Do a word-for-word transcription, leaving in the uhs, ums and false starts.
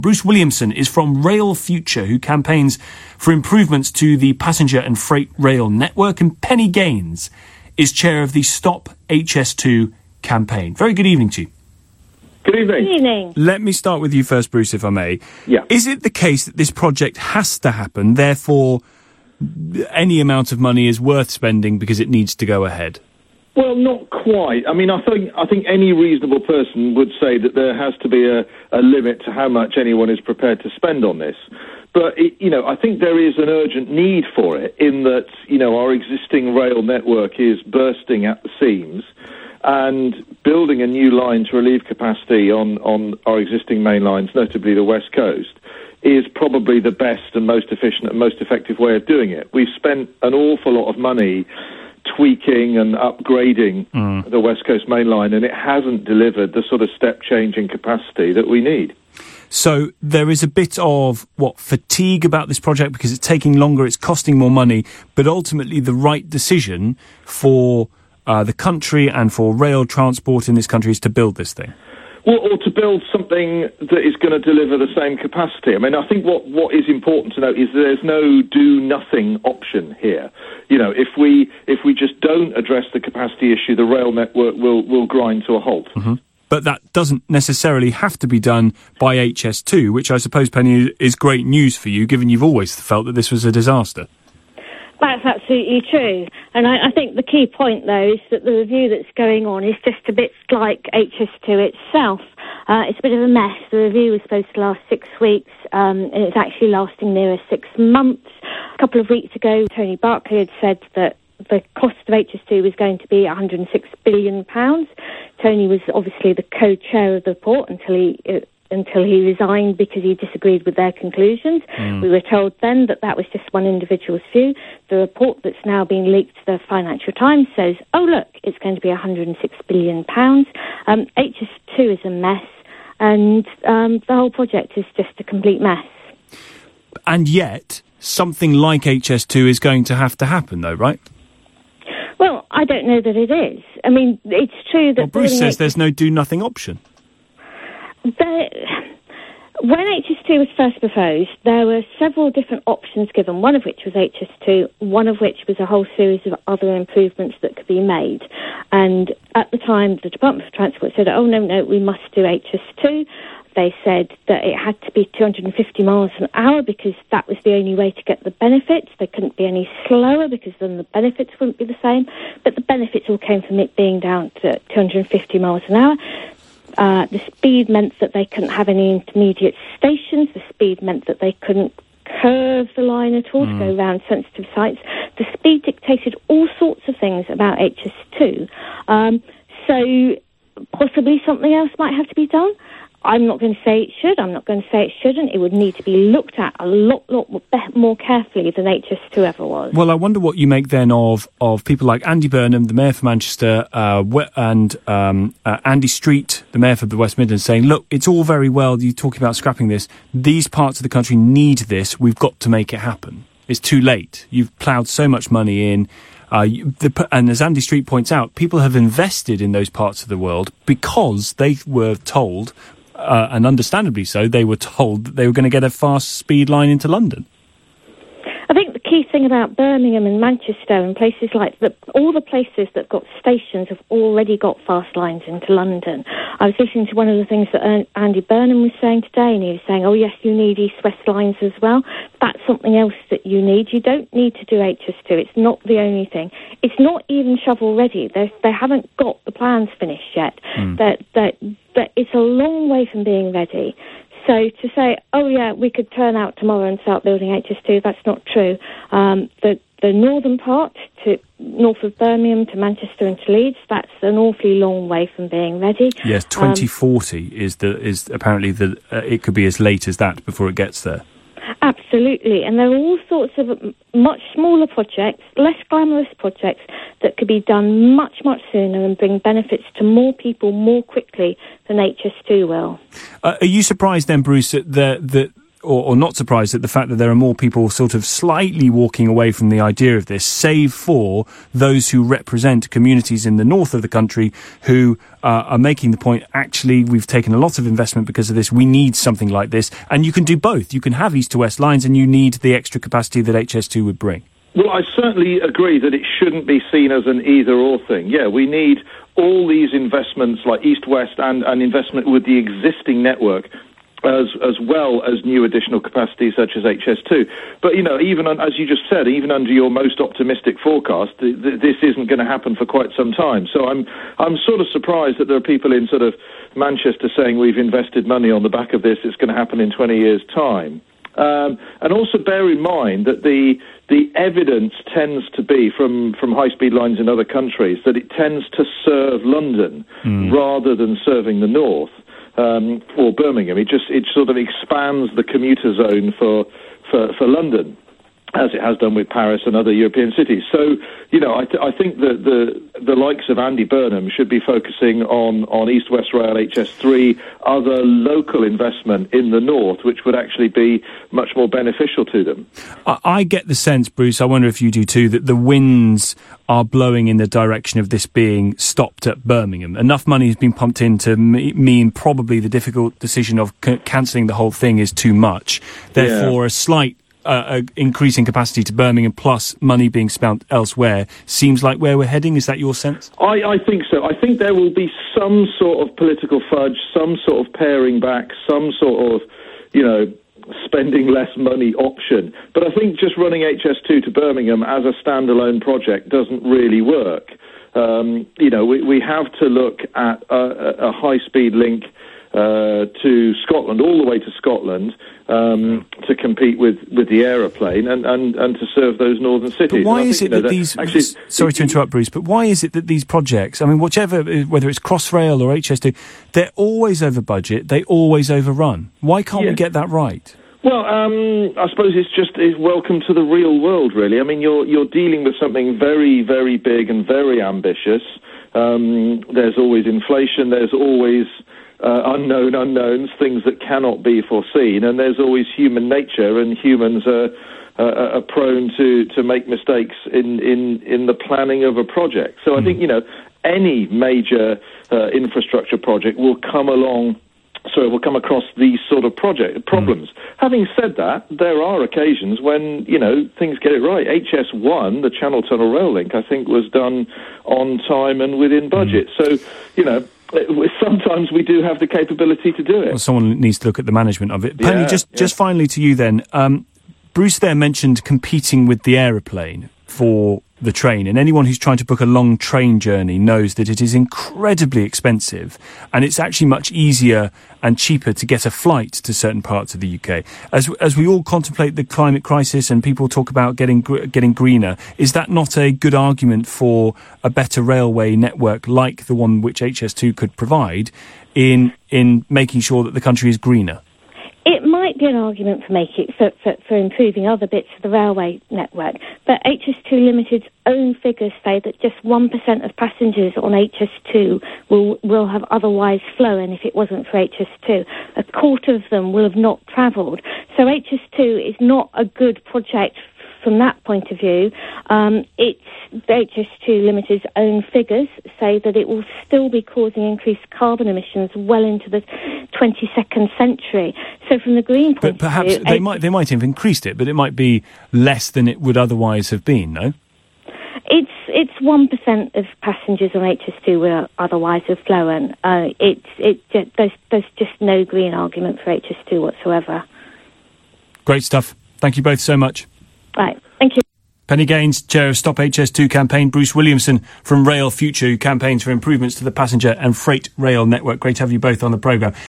Bruce Williamson is from Rail Future, who campaigns for improvements to the passenger and freight rail network, and Penny Gaines is chair of the Stop H S two campaign. Very good evening to you. Good evening. Good evening. Let me start with you first, Bruce, if I may. Yeah. Is it the case that this project has to happen, therefore any amount of money is worth spending because it needs to go ahead? Well, not quite. I mean, I think I think any reasonable person would say that there has to be a, a limit to how much anyone is prepared to spend on this. But, it, you know, I think there is an urgent need for it in that, you know, our existing rail network is bursting at the seams, and building a new line to relieve capacity on, on our existing main lines, notably the West Coast, is probably the best and most efficient and most effective way of doing it. We've spent an awful lot of money tweaking and upgrading mm. the West Coast main line, and it hasn't delivered the sort of step change in capacity that we need. So there is a bit of, what, fatigue about this project because it's taking longer, it's costing more money, but ultimately the right decision for uh, the country and for rail transport in this country is to build this thing. Well, or to build something that is going to deliver the same capacity. I mean, I think what, what is important to note is there's no do-nothing option here. You know, if we if we just don't address the capacity issue, the rail network will, will grind to a halt. Mm-hmm. But that doesn't necessarily have to be done by H S two, which I suppose, Penny, is great news for you, given you've always felt that this was a disaster. That's absolutely true. And I, I think the key point, though, is that the review that's going on is just a bit like H S two itself. Uh, it's a bit of a mess. The review was supposed to last six weeks, um, and it's actually lasting nearer six months. A couple of weeks ago, Tony Barclay had said that the cost of H S two was going to be one hundred six billion pounds. Tony was obviously the co-chair of the report until he... Uh, until he resigned because he disagreed with their conclusions. Mm. We were told then that that was just one individual's view. The report that's now been leaked to the Financial Times says, oh, look, it's going to be one hundred six billion pounds. Um, H S two is a mess, and um, the whole project is just a complete mess. And yet, something like H S two is going to have to happen, though, right? Well, I don't know that it is. I mean, it's true that... Well, Bruce says H- there's no do-nothing option. There, when H S two was first proposed, there were several different options given, one of which was H S two, one of which was a whole series of other improvements that could be made. And at the time, the Department for Transport said, oh, no, no, we must do H S two. They said that it had to be two hundred fifty miles an hour because that was the only way to get the benefits. They couldn't be any slower because then the benefits wouldn't be the same. But the benefits all came from it being down to two hundred fifty miles an hour. Uh, the speed meant that they couldn't have any intermediate stations. The speed meant that they couldn't curve the line at all mm. to go around sensitive sites. The speed dictated all sorts of things about H S two. Um, so possibly something else might have to be done. I'm not going to say it should. I'm not going to say it shouldn't. It would need to be looked at a lot, lot more carefully than H S two ever was. Well, I wonder what you make then of of people like Andy Burnham, the Mayor for Manchester, uh, and um, uh, Andy Street, the Mayor for the West Midlands, saying, look, it's all very well you talking about scrapping this. These parts of the country need this. We've got to make it happen. It's too late. You've ploughed so much money in. Uh, you, the, and as Andy Street points out, people have invested in those parts of the world because they were told... Uh, and understandably so, they were told that they were going to get a fast speed line into London. I think the key thing about Birmingham and Manchester and places like that, all the places that got stations have already got fast lines into London. I was listening to one of the things that Andy Burnham was saying today, and he was saying, oh yes, you need east-west lines as well. That's something else that you need. You don't need to do H S two. It's not the only thing. It's not even shovel-ready. They they haven't got the plans finished yet. Mm. That that that it's a long way from being ready. So to say, oh yeah, we could turn out tomorrow and start building H S two, that's not true. Um, the the northern part, to north of Birmingham to Manchester and to Leeds, that's an awfully long way from being ready. Yes, twenty forty um, is the is apparently the uh, it could be as late as that before it gets there. Absolutely, and there are all sorts of much smaller projects, less glamorous projects that could be done much, much sooner and bring benefits to more people more quickly than H S two will. Uh, are you surprised then, Bruce, that, that or, or not surprised at the fact that there are more people sort of slightly walking away from the idea of this, save for those who represent communities in the north of the country who uh, are making the point, actually, we've taken a lot of investment because of this, we need something like this. And you can do both. You can have east to west lines and you need the extra capacity that H S two would bring. Well, I certainly agree that it shouldn't be seen as an either-or thing. Yeah, we need all these investments like east-west and, and investment with the existing network as as well as new additional capacity such as H S two. But, you know, even on, as you just said, even under your most optimistic forecast, th- th- this isn't going to happen for quite some time. So I'm I'm sort of surprised that there are people in sort of Manchester saying we've invested money on the back of this, it's going to happen in twenty years' time. Um, and also bear in mind that the the evidence tends to be from, from high-speed lines in other countries that it tends to serve London mm. rather than serving the north um, or Birmingham. It just it sort of expands the commuter zone for for, for London, as it has done with Paris and other European cities. So, you know, I, th- I think that the the likes of Andy Burnham should be focusing on, on East-West Rail, H S three, other local investment in the north, which would actually be much more beneficial to them. I, I get the sense, Bruce, I wonder if you do too, that the winds are blowing in the direction of this being stopped at Birmingham. Enough money has been pumped in to me- mean probably the difficult decision of c- cancelling the whole thing is too much. Therefore, yeah. a slight Uh, increasing capacity to Birmingham plus money being spent elsewhere seems like where we're heading. Is that your sense? I, I think so. I think there will be some sort of political fudge, some sort of paring back, some sort of, you know, spending less money option. But I think just running H S two to Birmingham as a standalone project doesn't really work. Um, you know, we, we have to look at a, a high-speed link uh, to Scotland, all the way to Scotland, um, to compete with, with the aeroplane and, and, and to serve those northern cities. But why is think, it you know, that these... Actually, sorry to interrupt, Bruce, but why is it that these projects, I mean, whichever, whether it's Crossrail or H S two, they're always over budget, they always overrun? Why can't yeah. we get that right? Well, um, I suppose it's just it's welcome to the real world, really. I mean, you're you're dealing with something very, very big and very ambitious. Um, there's always inflation. There's always uh, unknown unknowns, things that cannot be foreseen, and there's always human nature, and humans are, uh, are prone to, to make mistakes in, in, in the planning of a project. So I think, you know, any major uh, infrastructure project will come along. So we'll come across these sort of project problems. Mm. Having said that, there are occasions when, you know, things get it right. H S one, the Channel Tunnel Rail Link, I think was done on time and within budget. Mm. So, you know, sometimes we do have the capability to do it. Well, someone needs to look at the management of it. Penny, yeah, just, yeah. just finally to you then. Um, Bruce there mentioned competing with the aeroplane for the train, and anyone who's trying to book a long train journey knows that it is incredibly expensive, and it's actually much easier and cheaper to get a flight to certain parts of the U K. As as we all contemplate the climate crisis and people talk about getting getting greener, is that not a good argument for a better railway network like the one which H S two could provide in in making sure that the country is greener? It might be an argument for making for, for, for improving other bits of the railway network, but H S two Limited's own figures say that just one percent of passengers on H S two will will have otherwise flown if it wasn't for H S two. A quarter of them will have not travelled. So H S two is not a good project from that point of view. Um, it's H S two Limited's own figures say that it will still be causing increased carbon emissions well into the twenty-second century. So from the green point but perhaps of view... they might, they might have increased it, but it might be less than it would otherwise have been, no? It's it's one percent of passengers on H S two will otherwise have flown. Uh, it's it there's there's just no green argument for H S two whatsoever. Great stuff. Thank you both so much. Right, thank you. Penny Gaines, Chair of Stop H S two campaign. Bruce Williamson from Rail Future, who campaigns for improvements to the passenger and freight rail network. Great to have you both on the programme.